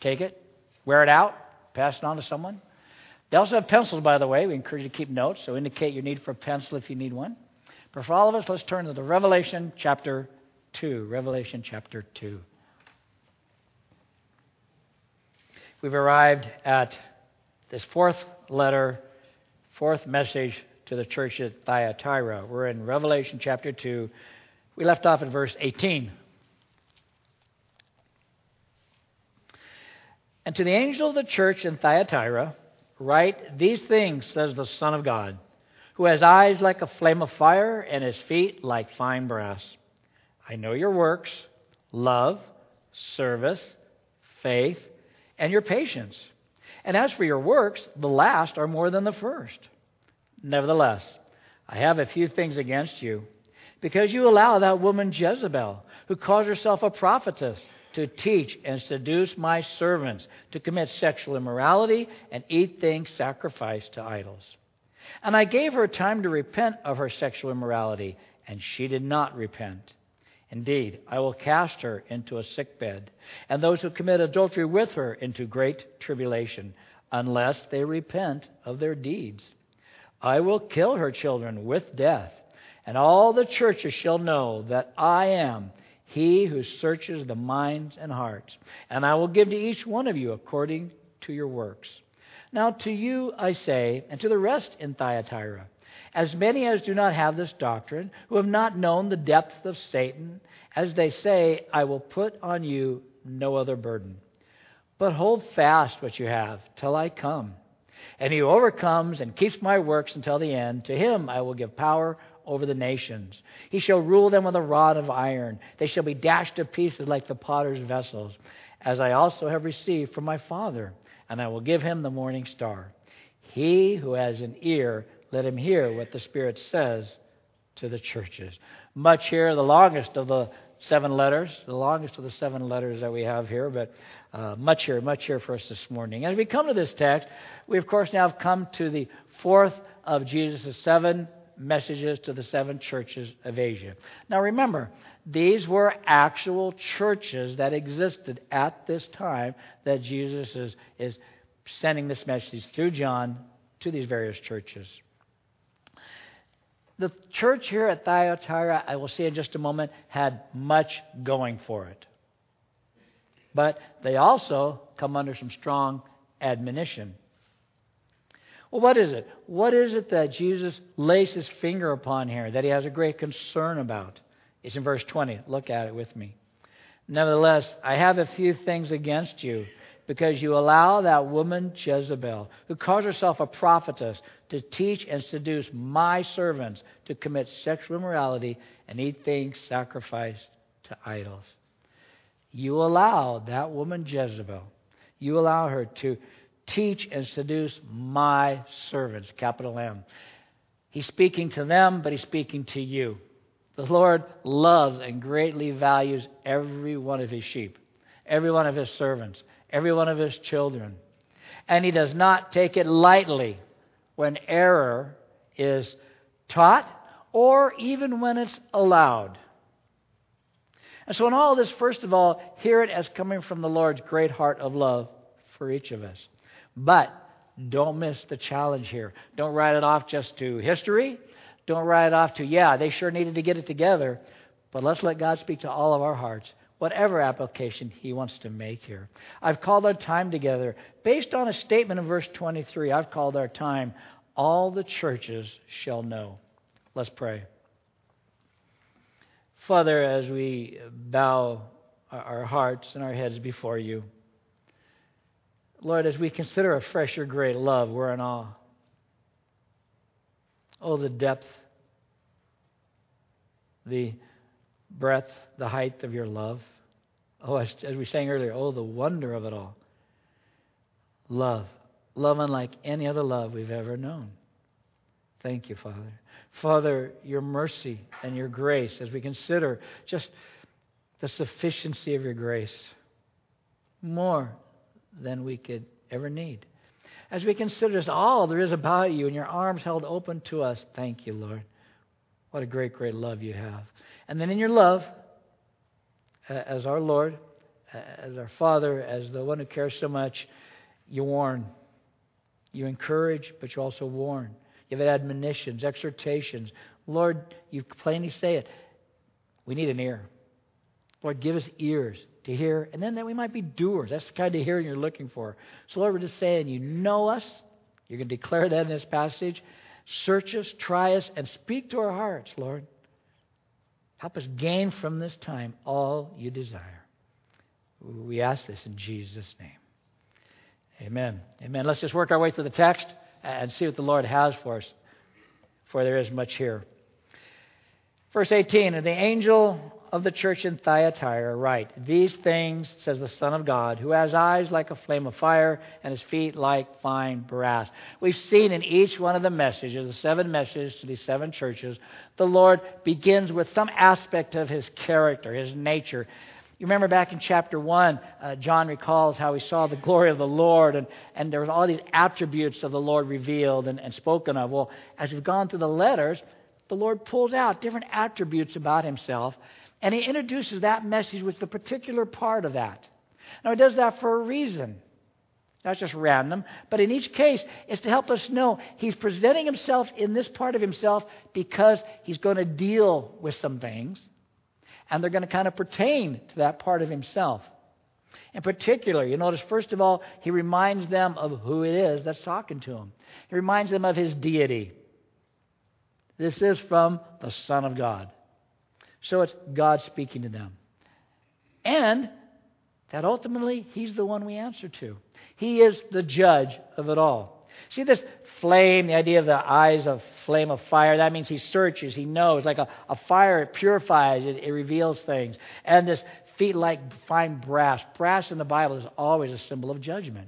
Take it, wear it out, pass it on to someone. They also have pencils, by the way. We encourage you to keep notes, so indicate your need for a pencil if you need one. But for all of us, let's turn to the Revelation chapter 2. Revelation chapter 2. We've arrived at this fourth letter, fourth message to the church at Thyatira. We're in Revelation chapter 2. We left off at verse 18. And to the angel of the church in Thyatira, write, these things says the Son of God, who has eyes like a flame of fire and his feet like fine brass. I know your works, love, service, faith, and your patience. And as for your works, the last are more than the first. Nevertheless, I have a few things against you, because you allow that woman Jezebel, who calls herself a prophetess, to teach and seduce my servants to commit sexual immorality and eat things sacrificed to idols. And I gave her time to repent of her sexual immorality, and she did not repent. Indeed, I will cast her into a sickbed, and those who commit adultery with her into great tribulation, unless they repent of their deeds. I will kill her children with death, and all the churches shall know that I am He who searches the minds and hearts, and I will give to each one of you according to your works. Now to you I say, and to the rest in Thyatira, as many as do not have this doctrine, who have not known the depth of Satan, as they say, I will put on you no other burden. But hold fast what you have till I come. And he who overcomes and keeps my works until the end, to him I will give power over the nations. He shall rule them with a rod of iron. They shall be dashed to pieces like the potter's vessels, as I also have received from my Father, and I will give him the morning star. He who has an ear, let him hear what the Spirit says to the churches. Much here, the longest of the 7 letters, that we have here, but much here for us this morning. As we come to this text, we of course now have come to the fourth of Jesus' 7 messages to the 7 churches of Asia. Now remember, these were actual churches that existed at this time that Jesus is sending this message through John to these various churches. The church here at Thyatira, I will see in just a moment, had much going for it. But they also come under some strong admonition. Well, what is it? What is it that Jesus lays his finger upon here, that he has a great concern about? It's in verse 20. Look at it with me. Nevertheless, I have a few things against you, because you allow that woman Jezebel, who calls herself a prophetess, to teach and seduce my servants to commit sexual immorality and eat things sacrificed to idols. You allow that woman Jezebel, you allow her to teach and seduce my servants, capital M. He's speaking to them, but he's speaking to you. The Lord loves and greatly values every one of his sheep, every one of his servants, every one of his children. And he does not take it lightly when error is taught or even when it's allowed. And so in all this, first of all, hear it as coming from the Lord's great heart of love for each of us. But don't miss the challenge here. Don't write it off just to history. Don't write it off to, they sure needed to get it together. But let's let God speak to all of our hearts, whatever application he wants to make here. I've called our time together, based on a statement in verse 23, I've called our time, all the churches shall know. Let's pray. Father, as we bow our hearts and our heads before you, Lord, as we consider afresh your great love, we're in awe. Oh, the depth, the breadth, the height of your love. Oh, as we sang earlier, oh, the wonder of it all. Love. Love unlike any other love we've ever known. Thank you, Father. Father, your mercy and your grace, as we consider just the sufficiency of your grace, more than we could ever need. As we consider just all there is about you and your arms held open to us, thank you, Lord. What a great, great love you have. And then in your love, as our Lord, as our Father, as the one who cares so much, you warn. You encourage, but you also warn. You have admonitions, exhortations. Lord, you plainly say it. We need an ear. Lord, give us ears to hear, and then that we might be doers. That's the kind of hearing you're looking for. So, Lord, we're just saying, you know us. You're going to declare that in this passage. Search us, try us, and speak to our hearts, Lord. Help us gain from this time all you desire. We ask this in Jesus' name. Amen. Amen. Let's just work our way through the text and see what the Lord has for us, for there is much here. Verse 18, and the angel of the church in Thyatira write, these things, says the Son of God, who has eyes like a flame of fire and his feet like fine brass. We've seen in each one of the messages, the 7 messages to these 7 churches, the Lord begins with some aspect of his character, his nature. You remember back in chapter 1, John recalls how he saw the glory of the Lord, and there was all these attributes of the Lord revealed and spoken of. Well, as we've gone through the letters, the Lord pulls out different attributes about himself, and he introduces that message with the particular part of that. Now, he does that for a reason. Not just random, but in each case, it's to help us know he's presenting himself in this part of himself because he's going to deal with some things, and they're going to kind of pertain to that part of himself. In particular, you notice, first of all, he reminds them of who it is that's talking to him. He reminds them of his deity. This is from the Son of God. So it's God speaking to them. And that ultimately, he's the one we answer to. He is the judge of it all. See this flame, the idea of the eyes of flame of fire, that means he searches, he knows. Like a fire, it purifies, it reveals things. And this feet like fine brass. Brass in the Bible is always a symbol of judgment.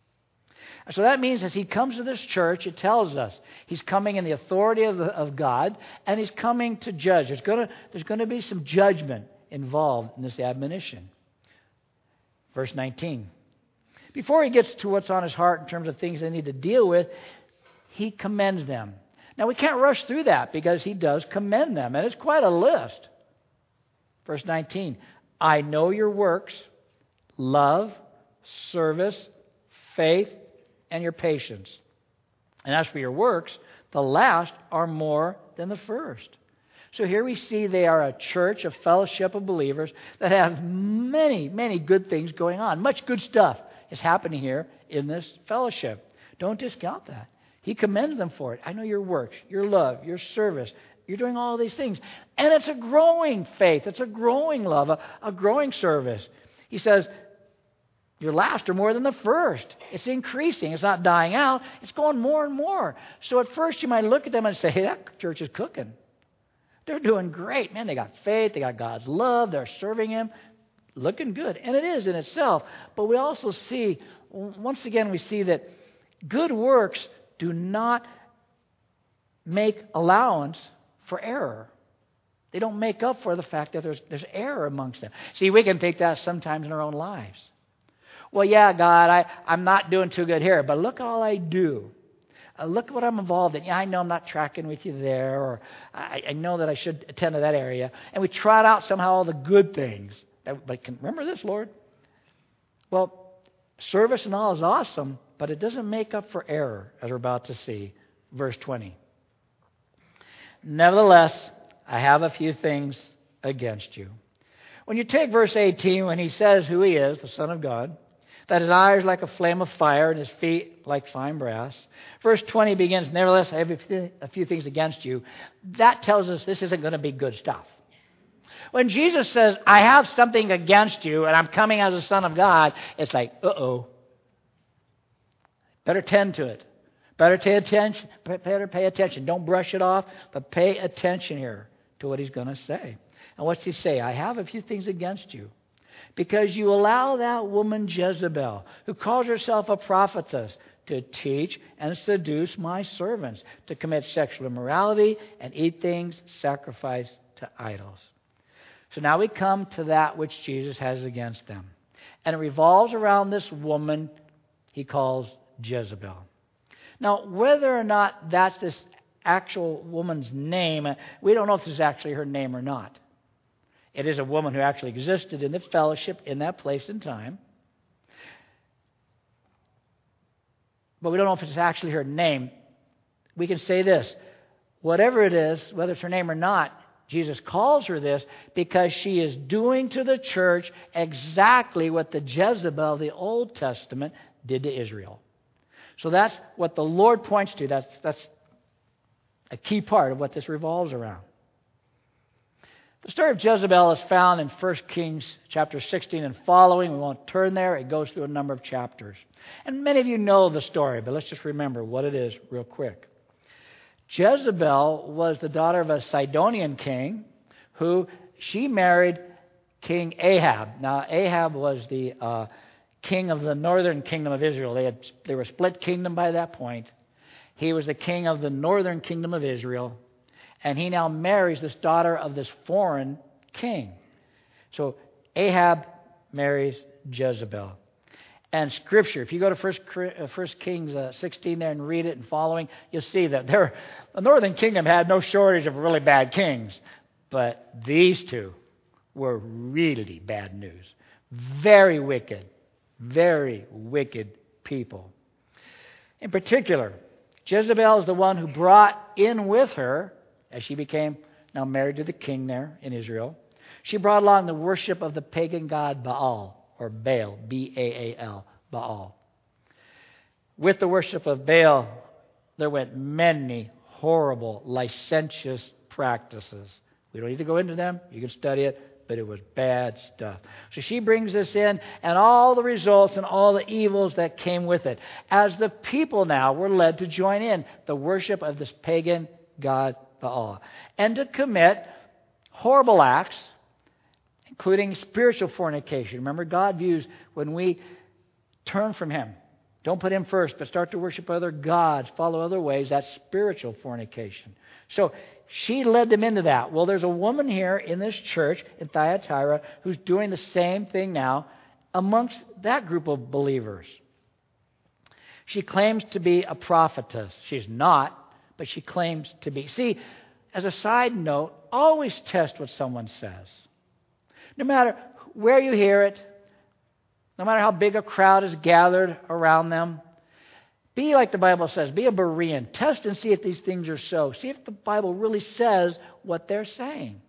So that means as he comes to this church, it tells us he's coming in the authority of God, and he's coming to judge. There's going to be some judgment involved in this admonition. Verse 19. Before he gets to what's on his heart in terms of things they need to deal with, he commends them. Now, we can't rush through that because he does commend them, and it's quite a list. Verse 19. I know your works, love, service, faith, and your patience. And as for your works, the last are more than the first. So here we see they are a church, a fellowship of believers that have many, many good things going on. Much good stuff is happening here in this fellowship. Don't discount that. He commends them for it. I know your works, your love, your service. You're doing all these things. And it's a growing faith. It's a growing love, a growing service. He says, your last are more than the first. It's increasing. It's not dying out. It's going more and more. So at first you might look at them and say, hey, that church is cooking. They're doing great. Man, they got faith. They got God's love. They're serving him. Looking good. And it is in itself. But we also see, once again, we see that good works do not make allowance for error. They don't make up for the fact that there's error amongst them. See, we can think that sometimes in our own lives. Well, yeah, God, I'm not doing too good here, but look all I do. Look what I'm involved in. Yeah, I know I'm not tracking with you there, or I know that I should attend to that area. And we trot out somehow all the good things. But remember this, Lord. Well, service and all is awesome, but it doesn't make up for error, as we're about to see. Verse 20. Nevertheless, I have a few things against you. When you take verse 18, when he says who he is, the Son of God, that his eyes like a flame of fire and his feet like fine brass. Verse 20 begins, nevertheless, I have a few things against you. That tells us this isn't going to be good stuff. When Jesus says, I have something against you and I'm coming as a Son of God, it's like, uh-oh. Better tend to it. Better pay attention. Better pay attention. Don't brush it off, but pay attention here to what he's going to say. And what's he say? I have a few things against you. Because you allow that woman Jezebel, who calls herself a prophetess, to teach and seduce my servants to commit sexual immorality and eat things sacrificed to idols. So now we come to that which Jesus has against them. And it revolves around this woman he calls Jezebel. Now, whether or not that's this actual woman's name, we don't know if this is actually her name or not. It is a woman who actually existed in the fellowship in that place and time. But we don't know if it's actually her name. We can say this. Whatever it is, whether it's her name or not, Jesus calls her this because she is doing to the church exactly what the Jezebel of the Old Testament did to Israel. So that's what the Lord points to. That's a key part of what this revolves around. The story of Jezebel is found in 1 Kings chapter 16 and following. We won't turn there. It goes through a number of chapters. And many of you know the story, but let's just remember what it is real quick. Jezebel was the daughter of a Sidonian king who she married King Ahab. Now, Ahab was the king of the northern kingdom of Israel. They were a split kingdom by that point. He was the king of the northern kingdom of Israel. And he now marries this daughter of this foreign king. So Ahab marries Jezebel. And Scripture, if you go to 1 Kings 16 there and read it and following, you'll see that the northern kingdom had no shortage of really bad kings. But these two were really bad news. Very wicked people. In particular, Jezebel is the one who brought in with her, as she became now married to the king there in Israel, she brought along the worship of the pagan god Baal, or Baal, B-A-A-L, Baal. With the worship of Baal, there went many horrible, licentious practices. We don't need to go into them. You can study it, but it was bad stuff. So she brings this in, and all the results and all the evils that came with it. As the people now were led to join in the worship of this pagan god Baal, and to commit horrible acts, including spiritual fornication. Remember, God views when we turn from Him, don't put Him first, but start to worship other gods, follow other ways, that's spiritual fornication. So she led them into that. Well, there's a woman here in this church in Thyatira who's doing the same thing now amongst that group of believers. She claims to be a prophetess. She's not, but she claims to be. See, as a side note, always test what someone says. No matter where you hear it, no matter how big a crowd is gathered around them, be like the Bible says, be a Berean. Test and see if these things are so. See if the Bible really says what they're saying.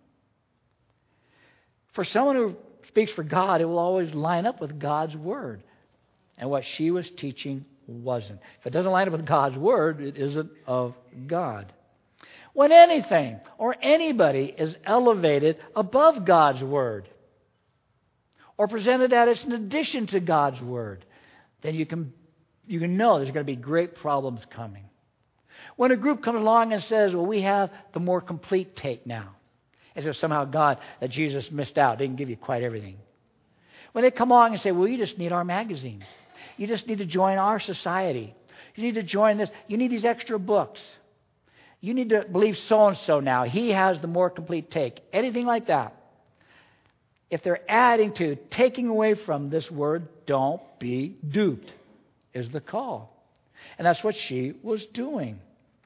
For someone who speaks for God, it will always line up with God's Word. And what she was teaching wasn't. If it doesn't line up with God's Word, it isn't of God. When anything or anybody is elevated above God's Word, or presented as an addition to God's Word, then you can know there's going to be great problems coming. When a group comes along and says, well, we have the more complete take now, as if somehow that Jesus missed out, didn't give you quite everything. When they come along and say, well, you just need our magazine. You just need to join our society. You need to join this. You need these extra books. You need to believe so-and-so now. He has the more complete take. Anything like that. If they're adding to, taking away from this word, don't be duped, is the call. And that's what she was doing.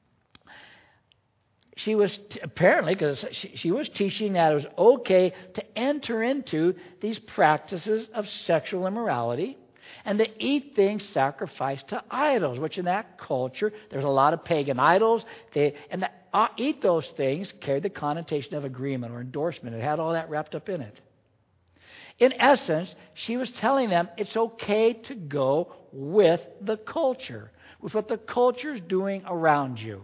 She was, apparently, because she was teaching that it was okay to enter into these practices of sexual immorality and to eat things sacrificed to idols, which in that culture, there's a lot of pagan idols. Eat those things carried the connotation of agreement or endorsement. It had all that wrapped up in it. In essence, she was telling them it's okay to go with the culture, with what the culture is doing around you.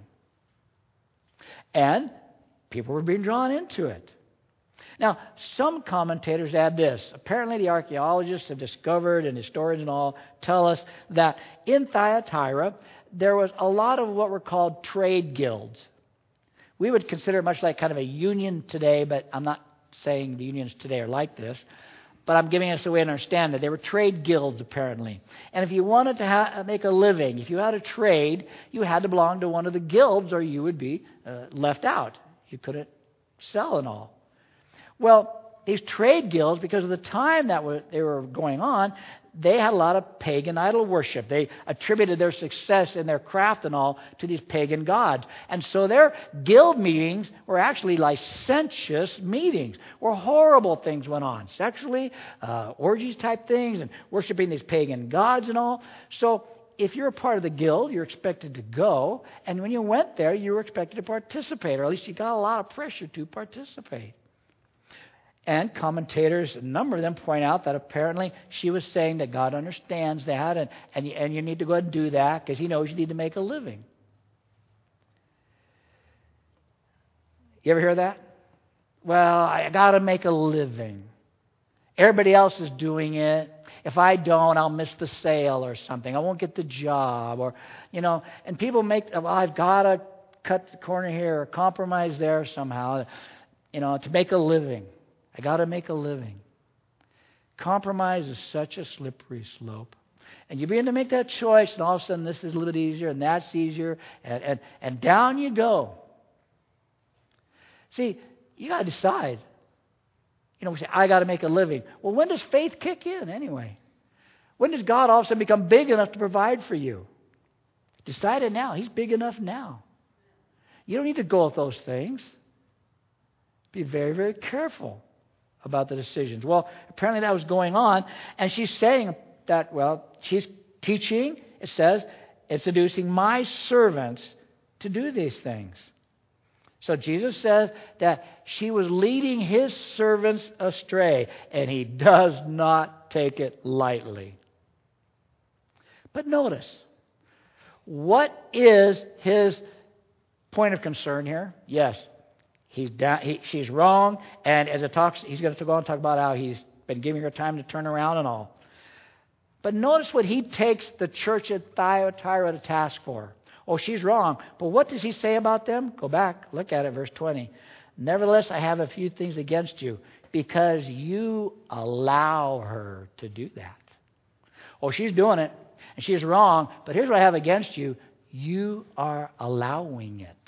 And people were being drawn into it. Now, some commentators add this. Apparently, the archaeologists have discovered, and historians and all tell us, that in Thyatira, there was a lot of what were called trade guilds. We would consider it much like kind of a union today, but I'm not saying the unions today are like this. But I'm giving us a way to understand that. They were trade guilds, apparently. And if you wanted to make a living, if you had a trade, you had to belong to one of the guilds or you would be left out. You couldn't sell and all. Well, these trade guilds, because of the time that they were going on, they had a lot of pagan idol worship. They attributed their success in their craft and all to these pagan gods. And so their guild meetings were actually licentious meetings where horrible things went on. Sexually, orgies type things, and worshiping these pagan gods and all. So if you're a part of the guild, you're expected to go. And when you went there, you were expected to participate, or at least you got a lot of pressure to participate. And commentators, a number of them point out that apparently she was saying that God understands that, and you need to go ahead and do that because He knows you need to make a living. You ever hear that? Well, I got to make a living. Everybody else is doing it. If I don't, I'll miss the sale or something. I won't get the job, or and people I've got to cut the corner here or compromise there somehow, to make a living. I got to make a living. Compromise is such a slippery slope. And you begin to make that choice, and all of a sudden this is a little bit easier, and that's easier, and down you go. See, you got to decide. We say, I got to make a living. Well, when does faith kick in anyway? When does God all of a sudden become big enough to provide for you? Decide it now. He's big enough now. You don't need to go with those things. Be very, very careful about the decisions. Well, apparently that was going on, and she's saying that, she's teaching, it says, and seducing my servants to do these things. So Jesus says that she was leading His servants astray, and He does not take it lightly. But notice, what is His point of concern here? Yes, she's wrong, and as it talks, he's going to go on and talk about how he's been giving her time to turn around and all. But notice what he takes the church at Thyatira to task for. Oh, she's wrong. But what does he say about them? Go back, look at it, verse 20. Nevertheless, I have a few things against you, because you allow her to do that. Oh, she's doing it, and she's wrong, but here's what I have against you. You are allowing it.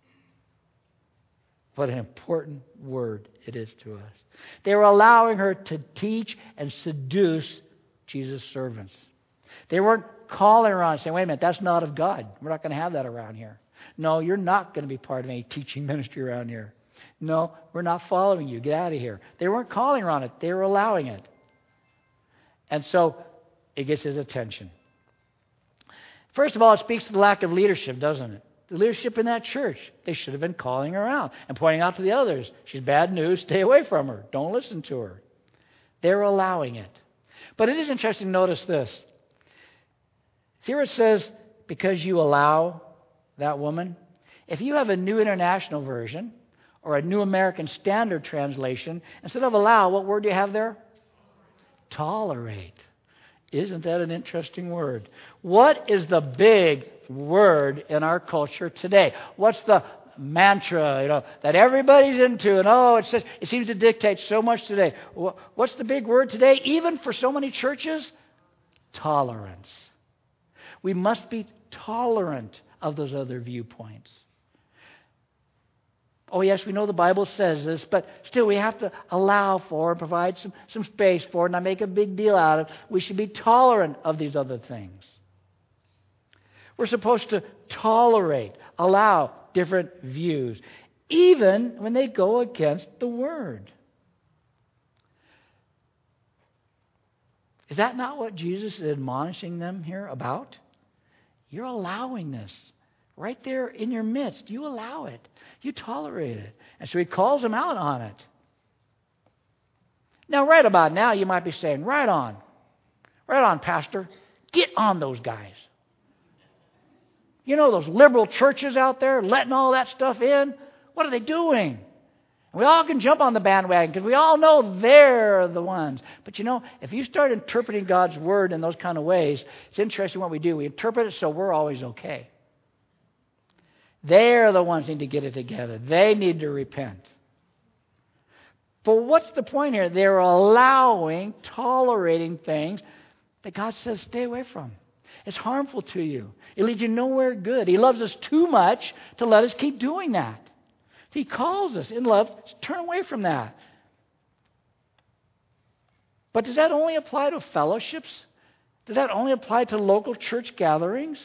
What an important word it is to us. They were allowing her to teach and seduce Jesus' servants. They weren't calling her on saying, wait a minute, that's not of God. We're not going to have that around here. No, you're not going to be part of any teaching ministry around here. No, we're not following you. Get out of here. They weren't calling her on it. They were allowing it. And so it gets his attention. First of all, it speaks to the lack of leadership, doesn't it? The leadership in that church, they should have been calling her out and pointing out to the others, she's bad news, stay away from her. Don't listen to her. They're allowing it. But it is interesting to notice this. Here it says, because you allow that woman. If you have a New International Version or a New American Standard Translation, instead of allow, what word do you have there? Tolerate. Isn't that an interesting word? What is the big word in our culture today? What's the mantra, that everybody's into? And it seems to dictate so much today. What's the big word today, even for so many churches? Tolerance. We must be tolerant of those other viewpoints. Oh, yes, we know the Bible says this, but still we have to allow for and provide some space for it, not make a big deal out of it. We should be tolerant of these other things. We're supposed to tolerate, allow different views, even when they go against the Word. Is that not what Jesus is admonishing them here about? You're allowing this. Right there in your midst. You allow it. You tolerate it. And so he calls them out on it. Now, right about now, you might be saying, right on. Right on, Pastor. Get on those guys. Those liberal churches out there letting all that stuff in. What are they doing? We all can jump on the bandwagon because we all know they're the ones. But if you start interpreting God's Word in those kind of ways, it's interesting what we do. We interpret it so we're always okay. They're the ones who need to get it together. They need to repent. But what's the point here? They're tolerating things that God says stay away from. It's harmful to you. It leads you nowhere good. He loves us too much to let us keep doing that. He calls us in love to turn away from that. But does that only apply to fellowships? Does that only apply to local church gatherings?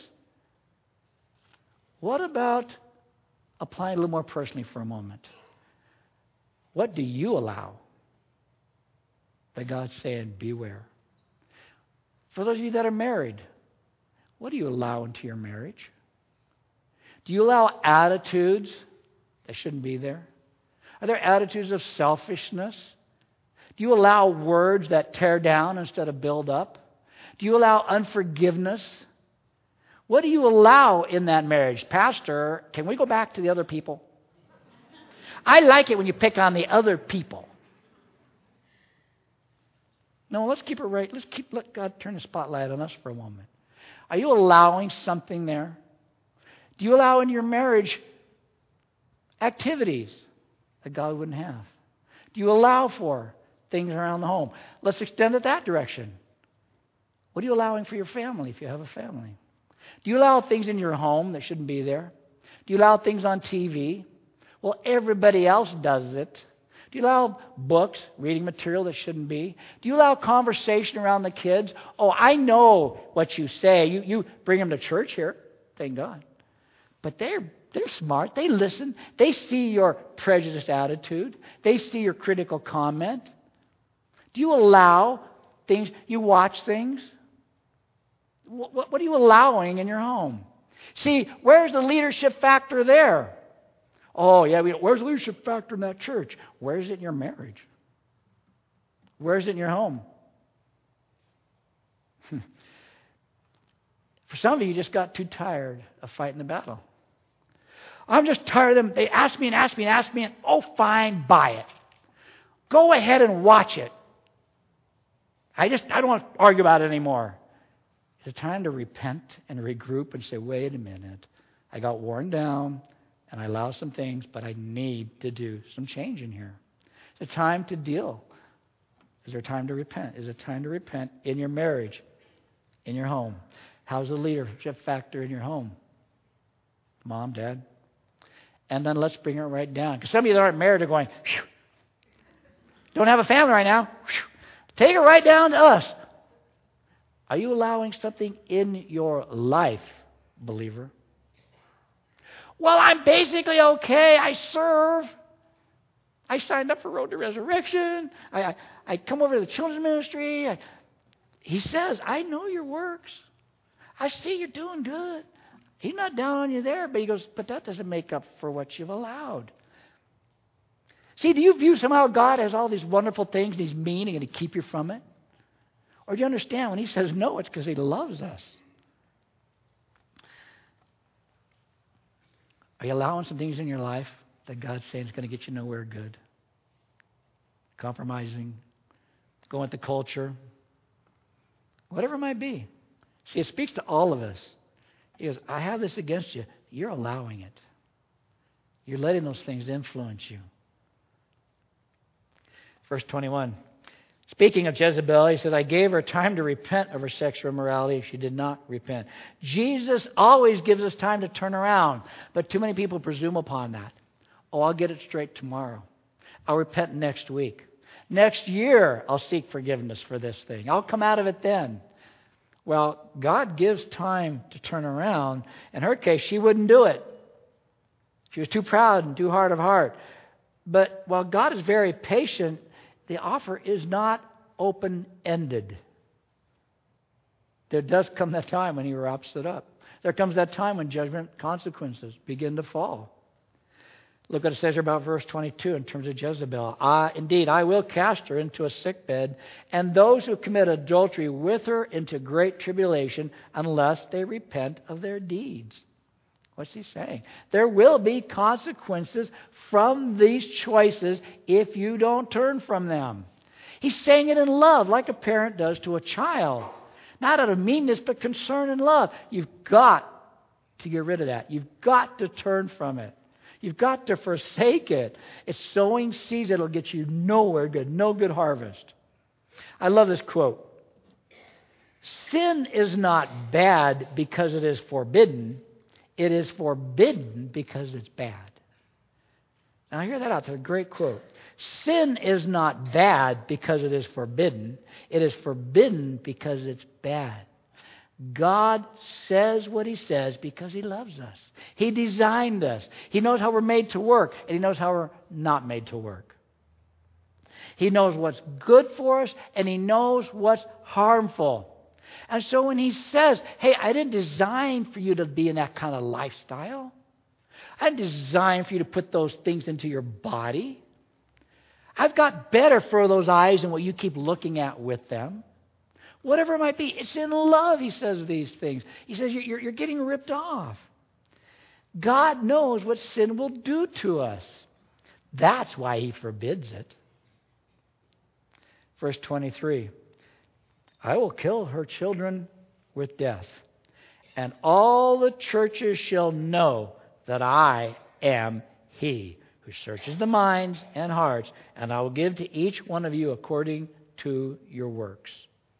What about applying a little more personally for a moment? What do you allow? That God's saying, beware. For those of you that are married, what do you allow into your marriage? Do you allow attitudes that shouldn't be there? Are there attitudes of selfishness? Do you allow words that tear down instead of build up? Do you allow unforgiveness? What do you allow in that marriage? Pastor, can we go back to the other people? I like it when you pick on the other people. No, let's keep it right. Let God turn the spotlight on us for a moment. Are you allowing something there? Do you allow in your marriage activities that God wouldn't have? Do you allow for things around the home? Let's extend it that direction. What are you allowing for your family if you have a family? Do you allow things in your home that shouldn't be there? Do you allow things on TV? Well, everybody else does it. Do you allow books, reading material that shouldn't be? Do you allow conversation around the kids? Oh, I know what you say. You bring them to church here, thank God. But they're smart. They listen. They see your prejudiced attitude. They see your critical comment. Do you allow things? You watch things? What are you allowing in your home? See, where's the leadership factor there? Oh, yeah, where's the leadership factor in that church? Where's it in your marriage? Where's it in your home? For some of you just got too tired of fighting the battle. I'm just tired of them. They ask me and ask me and ask me, and oh, fine, buy it. Go ahead and watch it. I don't want to argue about it anymore. Is it time to repent and regroup and say, wait a minute, I got worn down and I allowed some things, but I need to do some change in here. Is it time to deal? Is there time to repent? Is it time to repent in your marriage, in your home? How's the leadership factor in your home? Mom, Dad? And then let's bring it right down. Because some of you that aren't married are going, phew, don't have a family right now. Phew, take it right down to us. Are you allowing something in your life, believer? Well, I'm basically okay. I serve. I signed up for Road to Resurrection. I come over to the children's ministry. He says, I know your works. I see you're doing good. He's not down on you there, but he goes, but that doesn't make up for what you've allowed. See, do you view somehow God has all these wonderful things and He's mean and going to keep you from it? Or do you understand when He says no, it's because He loves us? Are you allowing some things in your life that God's saying is going to get you nowhere good? Compromising, going with the culture, whatever it might be. See, it speaks to all of us. He goes, I have this against you. You're allowing it. You're letting those things influence you. Verse 21. Speaking of Jezebel, he said, I gave her time to repent of her sexual immorality. She did not repent. Jesus always gives us time to turn around, but too many people presume upon that. Oh, I'll get it straight tomorrow. I'll repent next week. Next year, I'll seek forgiveness for this thing. I'll come out of it then. Well, God gives time to turn around. In her case, she wouldn't do it. She was too proud and too hard of heart. But while God is very patient, the offer is not open-ended. There does come that time when He wraps it up. There comes that time when judgment consequences begin to fall. Look what it says here about verse 22 in terms of Jezebel. Indeed, I will cast her into a sickbed, and those who commit adultery with her into great tribulation, unless they repent of their deeds. What's he saying? There will be consequences from these choices if you don't turn from them. He's saying it in love, like a parent does to a child. Not out of meanness, but concern and love. You've got to get rid of that. You've got to turn from it. You've got to forsake it. It's sowing seeds that'll get you nowhere good, no good harvest. I love this quote. Sin is not bad because it is forbidden. It is forbidden because it's bad. Now hear that out. That's a great quote. Sin is not bad because it is forbidden. It is forbidden because it's bad. God says what He says because He loves us. He designed us. He knows how we're made to work, and He knows how we're not made to work. He knows what's good for us, and He knows what's harmful. And so when He says, hey, I didn't design for you to be in that kind of lifestyle. I didn't design for you to put those things into your body. I've got better for those eyes than what you keep looking at with them. Whatever it might be, it's in love, He says these things. He says you're getting ripped off. God knows what sin will do to us. That's why He forbids it. Verse 23, I will kill her children with death, and all the churches shall know that I am He who searches the minds and hearts, and I will give to each one of you according to your works.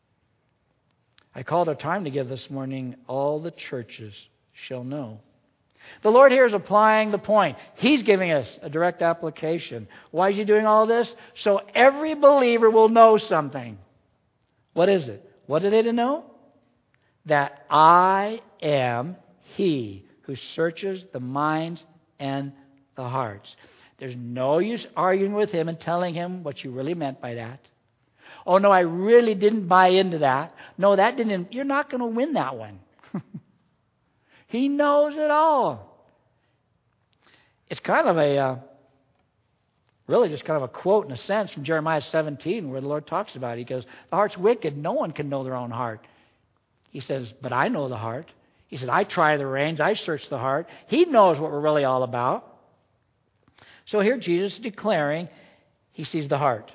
I called our time to give this morning, all the churches shall know. The Lord here is applying the point. He's giving us a direct application. Why is He doing all this? So every believer will know something. What is it? What are they to know? That I am He who searches the minds and the hearts. There's no use arguing with Him and telling Him what you really meant by that. Oh, no, I really didn't buy into that. No, that didn't. You're not going to win that one. He knows it all. It's kind of really just kind of a quote in a sense from Jeremiah 17 where the Lord talks about it. He goes, the heart's wicked. No one can know their own heart. He says, but I know the heart. He said, I try the reins. I search the heart. He knows what we're really all about. So here Jesus is declaring He sees the heart.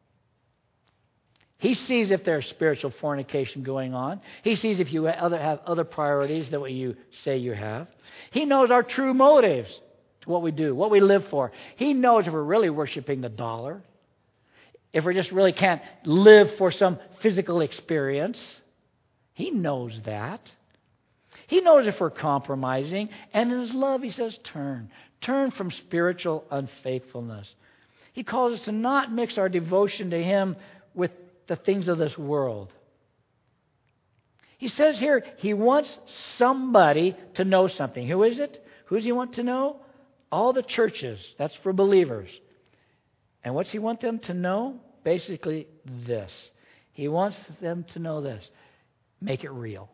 He sees if there's spiritual fornication going on. He sees if you have other priorities than what you say you have. He knows our true motives to what we do, what we live for. He knows if we're really worshiping the dollar, if we just really can't live for some physical experience. He knows that. He knows if we're compromising. And in His love, He says, turn. Turn from spiritual unfaithfulness. He calls us to not mix our devotion to Him with the things of this world. He says here He wants somebody to know something. Who is it? Who does He want to know? All the churches. That's for believers. And what's He want them to know? Basically this. He wants them to know this. Make it real.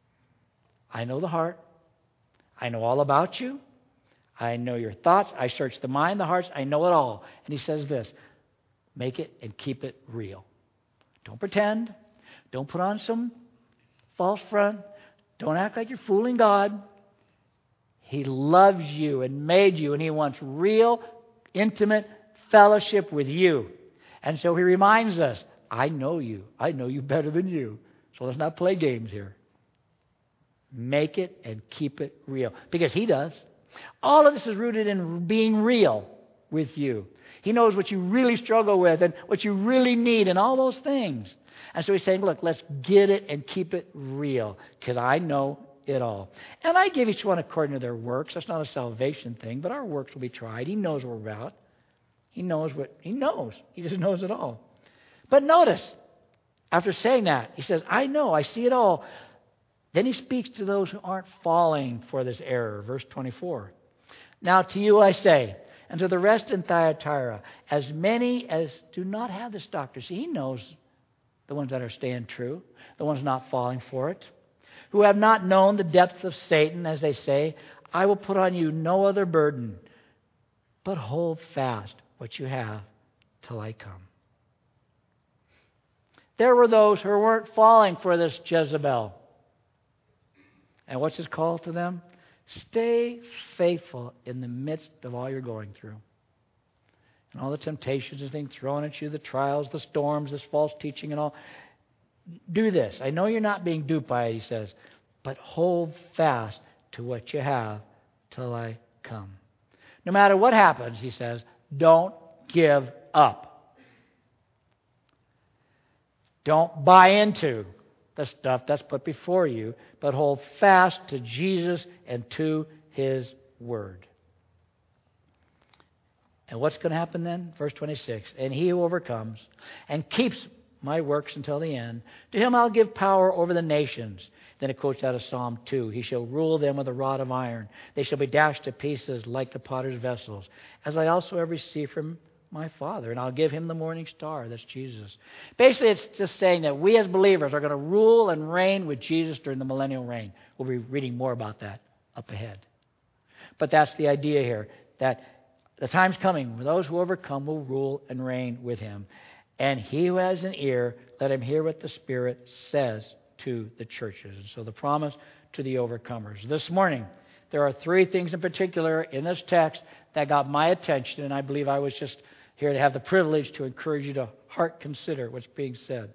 I know the heart. I know all about you. I know your thoughts. I search the mind, the hearts. I know it all. And He says this. Make it and keep it real. Don't pretend. Don't put on some false front. Don't act like you're fooling God. He loves you and made you, and He wants real, intimate fellowship with you. And so He reminds us, I know you. I know you better than you. So let's not play games here. Make it and keep it real. Because He does. All of this is rooted in being real with you. He knows what you really struggle with and what you really need and all those things. And so He's saying, look, let's get it and keep it real because I know it all. And I give each one according to their works. That's not a salvation thing, but our works will be tried. He knows what we're about. He knows what He knows. He just knows it all. But notice, after saying that, He says, I know, I see it all. Then He speaks to those who aren't falling for this error. Verse 24. Now to you I say, and to the rest in Thyatira, as many as do not have this doctrine. See, He knows the ones that are staying true, the ones not falling for it, who have not known the depths of Satan, as they say, I will put on you no other burden, but hold fast what you have till I come. There were those who weren't falling for this Jezebel. And what's His call to them? Stay faithful in the midst of all you're going through. And all the temptations and things thrown at you, the trials, the storms, this false teaching and all. Do this. I know you're not being duped by it, He says, but hold fast to what you have till I come. No matter what happens, He says, don't give up. Don't buy into the stuff that's put before you, but hold fast to Jesus and to His Word. And what's going to happen then? Verse 26. And he who overcomes and keeps my works until the end, to him I'll give power over the nations. Then it quotes out of Psalm 2. He shall rule them with a rod of iron. They shall be dashed to pieces like the potter's vessels, as I also have received from my Father. And I'll give him the morning star. That's Jesus. Basically, it's just saying that we as believers are going to rule and reign with Jesus during the millennial reign. We'll be reading more about that up ahead. But that's the idea here, that the time's coming when those who overcome will rule and reign with him. And he who has an ear, let him hear what the Spirit says to the churches. And so the promise to the overcomers. This morning, there are three things in particular in this text that got my attention, and I believe I was just here to have the privilege to encourage you to heart consider what's being said.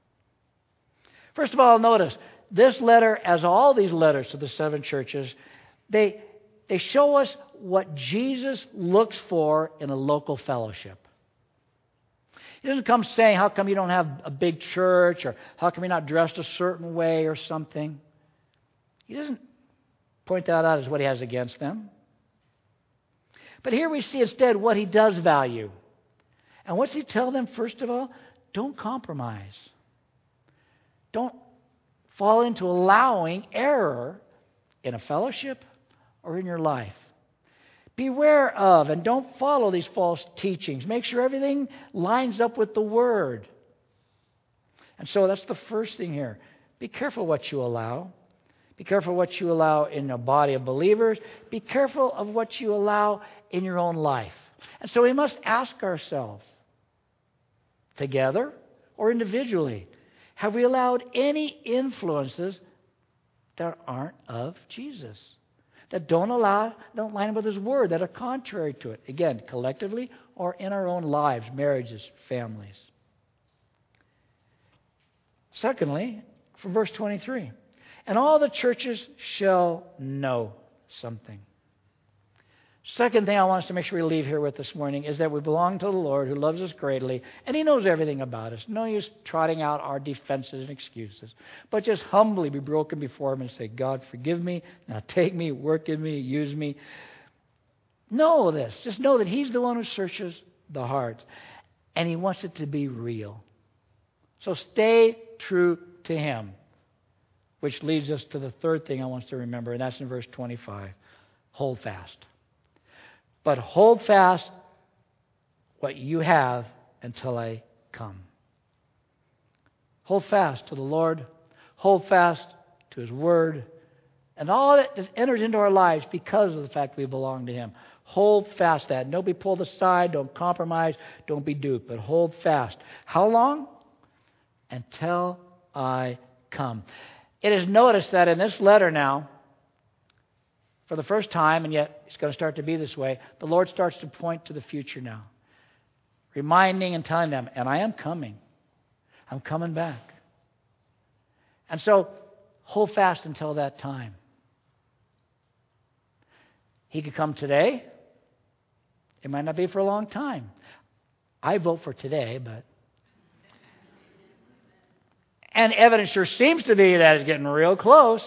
First of all, notice, this letter, as all these letters to the seven churches, they show us what Jesus looks for in a local fellowship. He doesn't come saying, how come you don't have a big church, or how come you're not dressed a certain way or something. He doesn't point that out as what he has against them. But here we see instead what he does value. And what's he tell them, first of all? Don't compromise. Don't fall into allowing error in a fellowship or in your life. Beware of and don't follow these false teachings. Make sure everything lines up with the Word. And so that's the first thing here. Be careful what you allow. Be careful what you allow in a body of believers. Be careful of what you allow in your own life. And so we must ask ourselves, together or individually, have we allowed any influences that aren't of Jesus? That don't line up with His Word, that are contrary to it. Again, collectively or in our own lives, marriages, families. Secondly, from verse 23, and all the churches shall know something. Second thing I want us to make sure we leave here with this morning is that we belong to the Lord who loves us greatly, and He knows everything about us. No use trotting out our defenses and excuses, but just humbly be broken before Him and say, God, forgive me, now take me, work in me, use me. Know this. Just know that He's the one who searches the heart, and He wants it to be real. So stay true to Him, which leads us to the third thing I want us to remember, and that's in verse 25. Hold fast. But hold fast what you have until I come. Hold fast to the Lord. Hold fast to His Word. And all that is entered into our lives because of the fact we belong to Him. Hold fast that. Don't be pulled aside. Don't compromise. Don't be duped. But hold fast. How long? Until I come. It is noticed that in this letter now, for the first time, and yet it's going to start to be this way, the Lord starts to point to the future now. Reminding and telling them, and I am coming. I'm coming back. And so, hold fast until that time. He could come today. It might not be for a long time. I vote for today, but... And evidence sure seems to be that it's getting real close.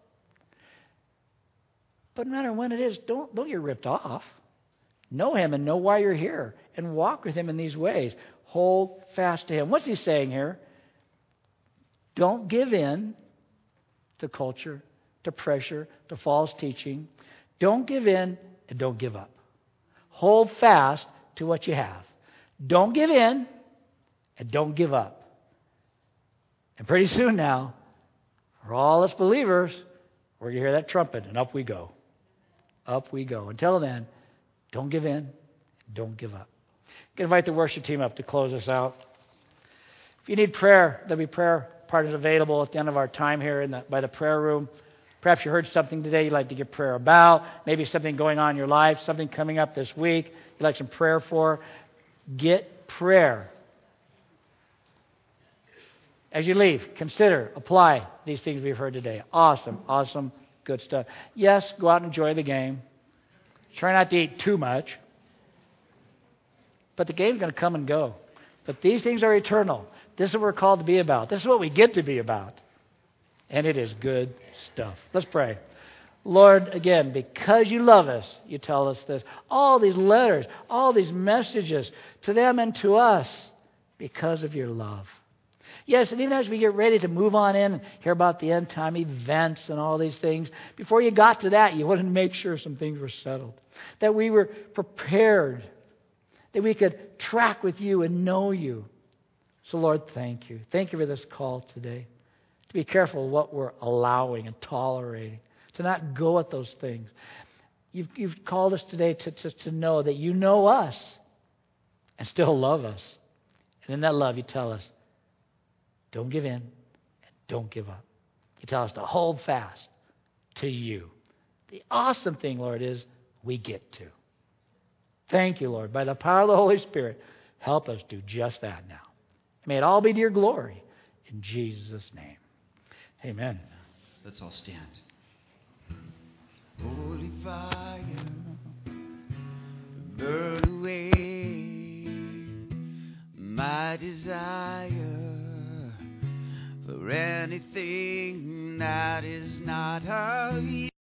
But no matter when it is, don't get ripped off. Know Him and know why you're here. And walk with Him in these ways. Hold fast to Him. What's He saying here? Don't give in to culture, to pressure, to false teaching. Don't give in and don't give up. Hold fast to what you have. Don't give in and don't give up. And pretty soon now, for all us believers, we're going to hear that trumpet and up we go. Up we go. Until then, don't give in, don't give up. I can invite the worship team up to close us out. If you need prayer, there'll be prayer partners available at the end of our time here by the prayer room. Perhaps you heard something today you'd like to get prayer about. Maybe something going on in your life, something coming up this week you'd like some prayer for. Get prayer. As you leave, consider, apply these things we've heard today. Awesome. Good stuff. Yes, go out and enjoy the game. Try not to eat too much. But the game's going to come and go. But these things are eternal. This is what we're called to be about. This is what we get to be about. And it is good stuff. Let's pray. Lord, again, because you love us, you tell us this. All these letters, all these messages to them and to us because of your love. Yes, and even as we get ready to move on in and hear about the end time events and all these things, before you got to that, you wanted to make sure some things were settled. That we were prepared. That we could track with you and know you. So Lord, thank you. Thank you for this call today. To be careful what we're allowing and tolerating. To not go at those things. You've called us today to know that you know us and still love us. And in that love you tell us, don't give in and don't give up. You tell us to hold fast to you. The awesome thing, Lord, is we get to. Thank you, Lord. By the power of the Holy Spirit, help us do just that now. May it all be to your glory. In Jesus' name. Amen. Let's all stand. Holy fire, burn away my desire for anything that is not of you.